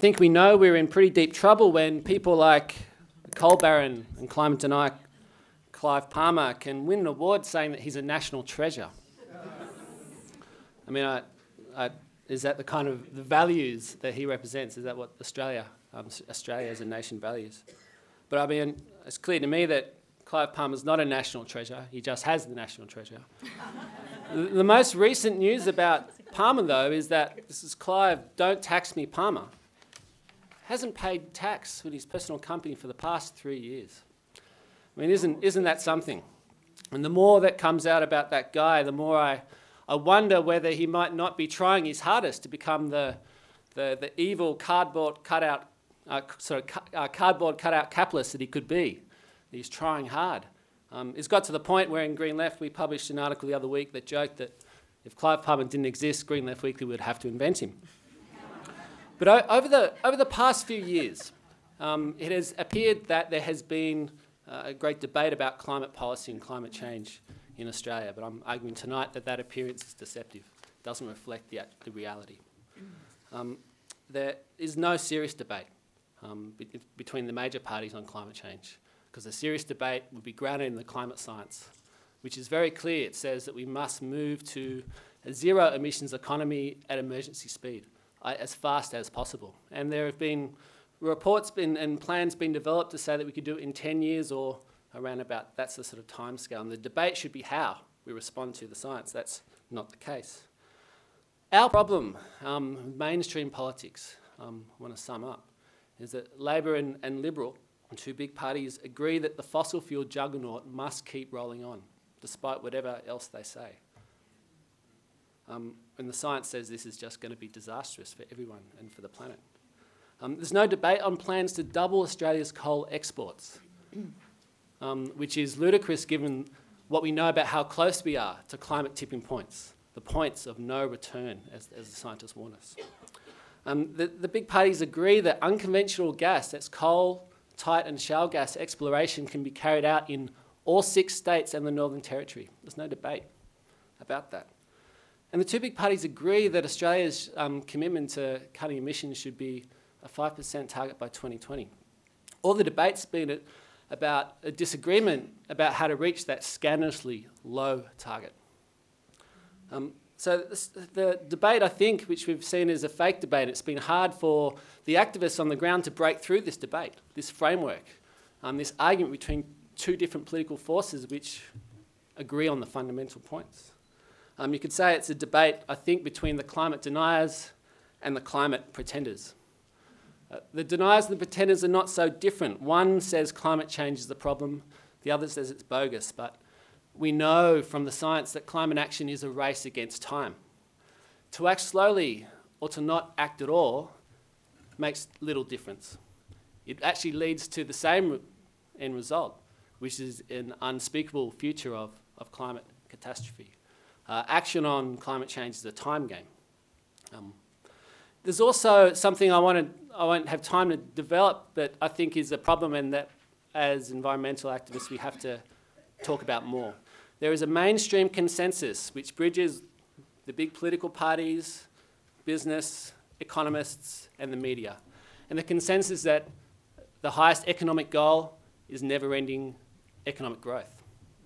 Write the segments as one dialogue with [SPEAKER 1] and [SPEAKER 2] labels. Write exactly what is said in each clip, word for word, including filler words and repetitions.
[SPEAKER 1] think we know we're in pretty deep trouble when people like coal baron and climate denier Clive Palmer can win an award saying that he's a national treasure. I mean, I, I, is that the kind of the values that he represents? Is that what Australia, um, Australia as a nation values? But I mean, it's clear to me that Clive Palmer's not a national treasure. He just has the national treasure. the, the most recent news about Palmer, though, is that this is Clive, don't tax me Palmer, hasn't paid tax with his personal company for the past three years. I mean, isn't, isn't that something? And the more that comes out about that guy, the more I, I wonder whether he might not be trying his hardest to become the, the, the evil cardboard cutout, uh, sorry, cu uh, cardboard cutout capitalist that he could be. He's trying hard. Um, it's got to the point where in Green Left we published an article the other week that joked that if Clive Palmer didn't exist, Green Left Weekly would have to invent him. But over the, over the past few years, um, it has appeared that there has been uh, a great debate about climate policy and climate change in Australia, but I'm arguing tonight that that appearance is deceptive. It doesn't reflect the, the reality. Um, there is no serious debate um, be between the major parties on climate change, because a serious debate would be grounded in the climate science, which is very clear. It says that we must move to a zero emissions economy at emergency speed, as fast as possible. And there have been reports been, and plans been developed to say that we could do it in ten years or around about, that's the sort of time scale. And the debate should be how we respond to the science. That's not the case. Our problem, um, mainstream politics, um, I want to sum up, is that Labor and, and Liberal, two big parties, agree that the fossil fuel juggernaut must keep rolling on, despite whatever else they say. Um, and the science says this is just going to be disastrous for everyone and for the planet. Um, there's no debate on plans to double Australia's coal exports, um, which is ludicrous given what we know about how close we are to climate tipping points, the points of no return, as, as the scientists warn us. Um, the, the big parties agree that unconventional gas, that's coal, tight and shale gas exploration, can be carried out in all six states and the Northern Territory. There's no debate about that. And the two big parties agree that Australia's um, commitment to cutting emissions should be a five percent target by twenty twenty. All the debate's been about a disagreement about how to reach that scandalously low target. Um, so this, the debate, I think, which we've seen is a fake debate. It's been hard for the activists on the ground to break through this debate, this framework, um, this argument between two different political forces which agree on the fundamental points. Um, you could say it's a debate, I think, between the climate deniers and the climate pretenders. Uh, the deniers and the pretenders are not so different. One says climate change is the problem, the other says it's bogus, but we know from the science that climate action is a race against time. To act slowly or to not act at all makes little difference. It actually leads to the same end result, which is an unspeakable future of, of climate catastrophe. Uh, action on climate change is a time game. Um, there's also something I, wanted, I won't have time to develop, but I think is a problem, and that as environmental activists we have to talk about more. There is a mainstream consensus which bridges the big political parties, business, economists, and the media. And the consensus is that the highest economic goal is never-ending economic growth.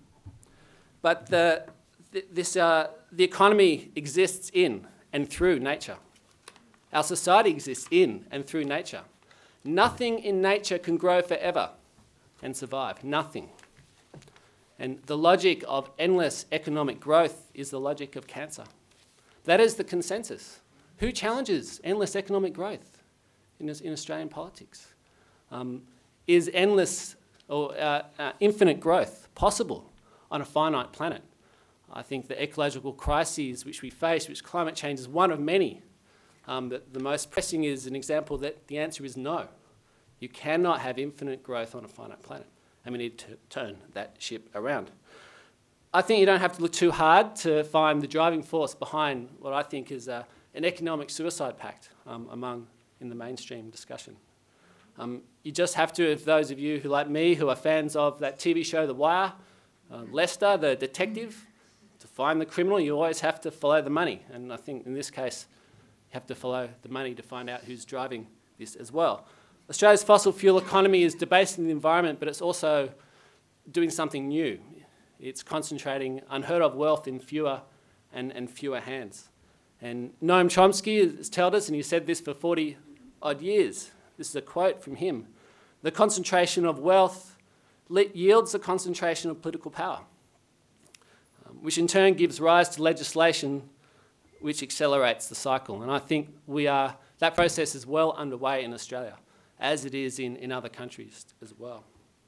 [SPEAKER 1] But the This, uh, the economy exists in and through nature. Our society exists in and through nature. Nothing in nature can grow forever and survive. Nothing. And the logic of endless economic growth is the logic of cancer. That is the consensus. Who challenges endless economic growth in, in Australian politics? Um, is endless or uh, uh, infinite growth possible on a finite planet? I think the ecological crises which we face, which climate change is one of many, um, but the most pressing is an example that the answer is no. You cannot have infinite growth on a finite planet, and we need to turn that ship around. I think you don't have to look too hard to find the driving force behind what I think is uh, an economic suicide pact um, among in the mainstream discussion. Um, you just have to, if those of you who, like me, who are fans of that T V show The Wire, uh, Lester, the detective, to find the criminal, you always have to follow the money. And I think in this case, you have to follow the money to find out who's driving this as well. Australia's fossil fuel economy is debasing the environment, but it's also doing something new. It's concentrating unheard of wealth in fewer and, and fewer hands. And Noam Chomsky has told us, and he said this for forty odd years, this is a quote from him, the concentration of wealth yields the concentration of political power, um, which in turn gives rise to legislation which accelerates the cycle. And I think we are, that process is well underway in Australia, as it is in, in other countries as well.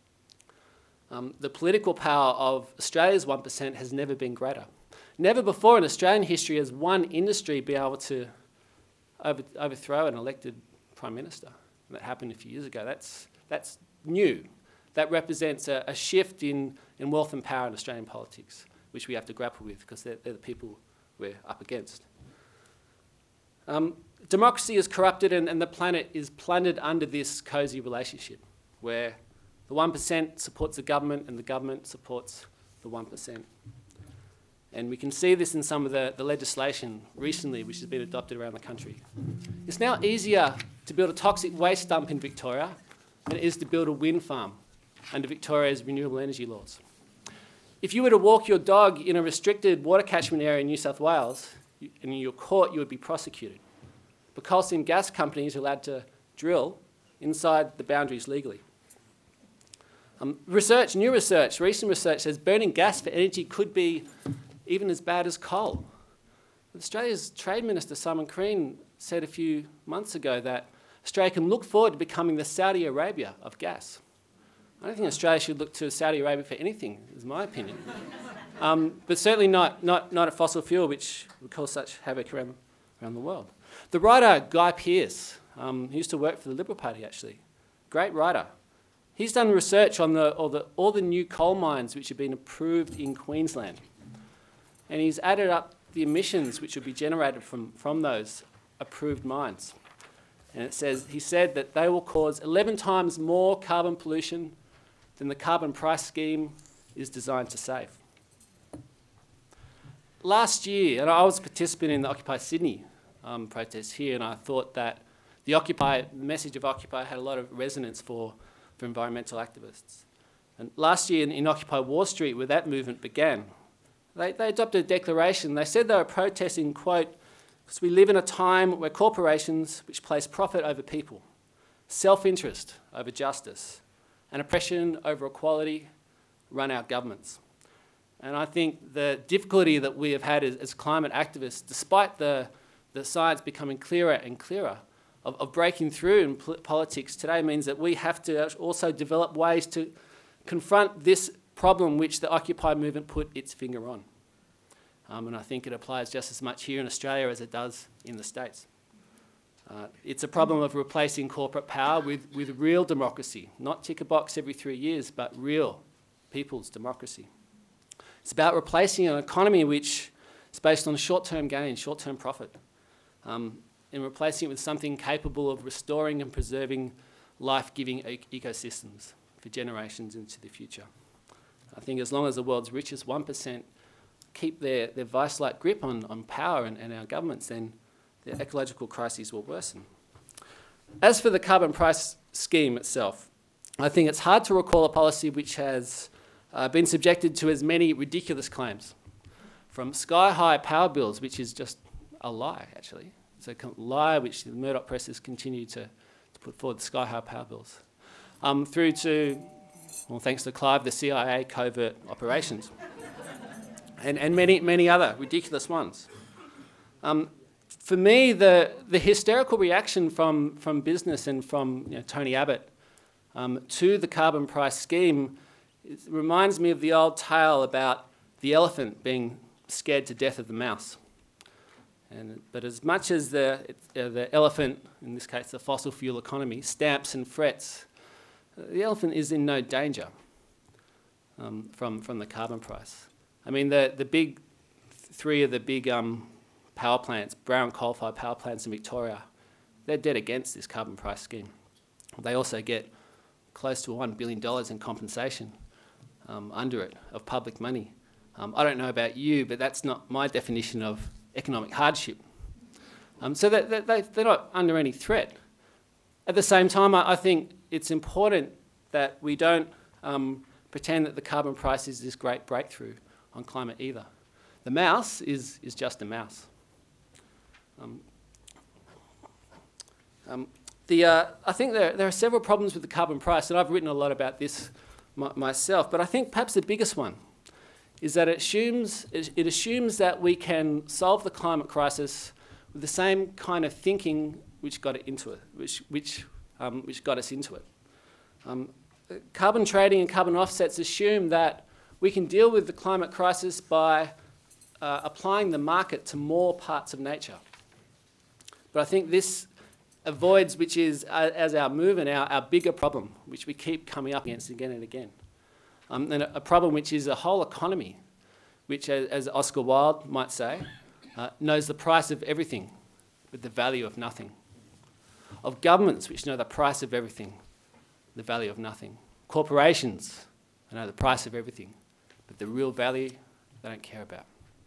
[SPEAKER 1] Um, the political power of Australia's one percent has never been greater. Never before in Australian history has one industry been able to over, overthrow an elected Prime Minister. And that happened a few years ago. That's, that's new. That represents a, a shift in, in wealth and power in Australian politics, which we have to grapple with because they're, they're the people we're up against. Um, democracy is corrupted and, and the planet is plundered under this cosy relationship where the one percent supports the government and the government supports the one percent. And we can see this in some of the, the legislation recently which has been adopted around the country. It's now easier to build a toxic waste dump in Victoria than it is to build a wind farm under Victoria's renewable energy laws. If you were to walk your dog in a restricted water catchment area in New South Wales and you were caught, you would be prosecuted. But coal seam gas companies are allowed to drill inside the boundaries legally. Um, research, new research, recent research says burning gas for energy could be even as bad as coal. Australia's Trade Minister, Simon Crean, said a few months ago that Australia can look forward to becoming the Saudi Arabia of gas. I don't think Australia should look to Saudi Arabia for anything, is my opinion. um, but certainly not, not, not a fossil fuel, which would cause such havoc around, around the world. The writer Guy Pearce, um, he used to work for the Liberal Party actually, great writer. He's done research on the, all, the, all the new coal mines which have been approved in Queensland. And he's added up the emissions which would be generated from, from those approved mines. And it says, he said that they will cause eleven times more carbon pollution than the carbon price scheme is designed to save. Last year, and I was a participant in the Occupy Sydney um, protest here, and I thought that the Occupy, the message of Occupy had a lot of resonance for, for environmental activists. And last year in, in Occupy Wall Street, where that movement began, they, they adopted a declaration. They said they were protesting, quote, because we live in a time where corporations which place profit over people, self-interest over justice, and oppression over equality run our governments. And I think the difficulty that we have had as, as climate activists, despite the, the science becoming clearer and clearer, of, of breaking through in pol politics today means that we have to also develop ways to confront this problem which the Occupy movement put its finger on. Um, and I think it applies just as much here in Australia as it does in the States. Uh, it's a problem of replacing corporate power with, with real democracy, not tick a box every three years, but real people's democracy. It's about replacing an economy which is based on short-term gain, short-term profit, um, and replacing it with something capable of restoring and preserving life-giving e ecosystems for generations into the future. I think as long as the world's richest one percent keep their, their vice-like grip on, on power and, and our governments, then the ecological crises will worsen. As for the carbon price scheme itself, I think it's hard to recall a policy which has uh, been subjected to as many ridiculous claims, from sky-high power bills, which is just a lie, actually. It's a lie which the Murdoch presses continue to, to put forward, the sky-high power bills, um, through to, well, thanks to Clive, the C I A covert operations. And, and many, many other ridiculous ones. Um, for me, the, the hysterical reaction from, from business and from you know, Tony Abbott um, to the carbon price scheme reminds me of the old tale about the elephant being scared to death of the mouse. And, but as much as the, uh, the elephant, in this case the fossil fuel economy, stamps and frets, uh, the elephant is in no danger um, from, from the carbon price. I mean, the, the big, three of the big um, power plants, brown coal-fired power plants in Victoria, they're dead against this carbon price scheme. They also get close to one billion dollars in compensation um, under it, of public money. Um, I don't know about you, but that's not my definition of economic hardship. Um, so they, they, they're not under any threat. At the same time, I, I think it's important that we don't um, pretend that the carbon price is this great breakthrough on climate either. The mouse is, is just a mouse. Um, um, the, uh, I think there, there are several problems with the carbon price, and I've written a lot about this my, myself, but I think perhaps the biggest one is that it assumes, it, it assumes that we can solve the climate crisis with the same kind of thinking which got it into it, which, which, um, which got us into it. Um, carbon trading and carbon offsets assume that we can deal with the climate crisis by uh, applying the market to more parts of nature. But I think this avoids, which is, uh, as our movement, our, our bigger problem, which we keep coming up against again and again. Um, and a, a problem which is a whole economy, which, as, as Oscar Wilde might say, uh, knows the price of everything, but the value of nothing. Of governments which know the price of everything, the value of nothing. Corporations that know the price of everything, but the real value they don't care about.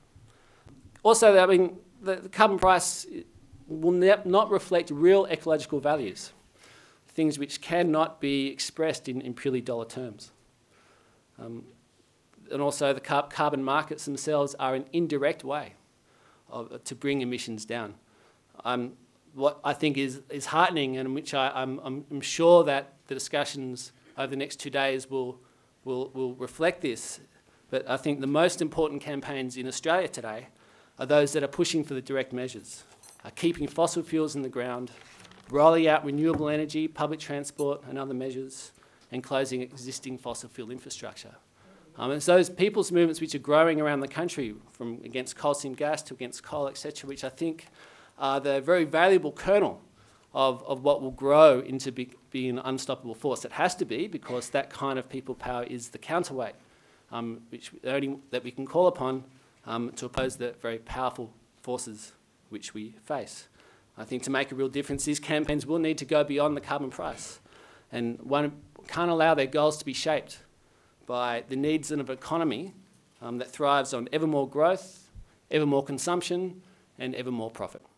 [SPEAKER 1] Also, I mean, the, the carbon price will ne- not reflect real ecological values, things which cannot be expressed in, in purely dollar terms. Um, and also the car- carbon markets themselves are an indirect way of, to bring emissions down. Um, what I think is, is heartening, and which I, I'm, I'm, I'm sure that the discussions over the next two days will, will, will reflect this, but I think the most important campaigns in Australia today are those that are pushing for the direct measures, are keeping fossil fuels in the ground, rolling out renewable energy, public transport and other measures, and closing existing fossil fuel infrastructure. Um, and it's those people's movements which are growing around the country, from against coal seam gas to against coal, et cetera, which I think are the very valuable kernel of, of what will grow into be, be an unstoppable force. It has to be, because that kind of people power is the counterweight, um, which only that we can call upon um, to oppose the very powerful forces which we face. I think to make a real difference, these campaigns will need to go beyond the carbon price, and one can't allow their goals to be shaped by the needs of an economy um, that thrives on ever more growth, ever more consumption, and ever more profit.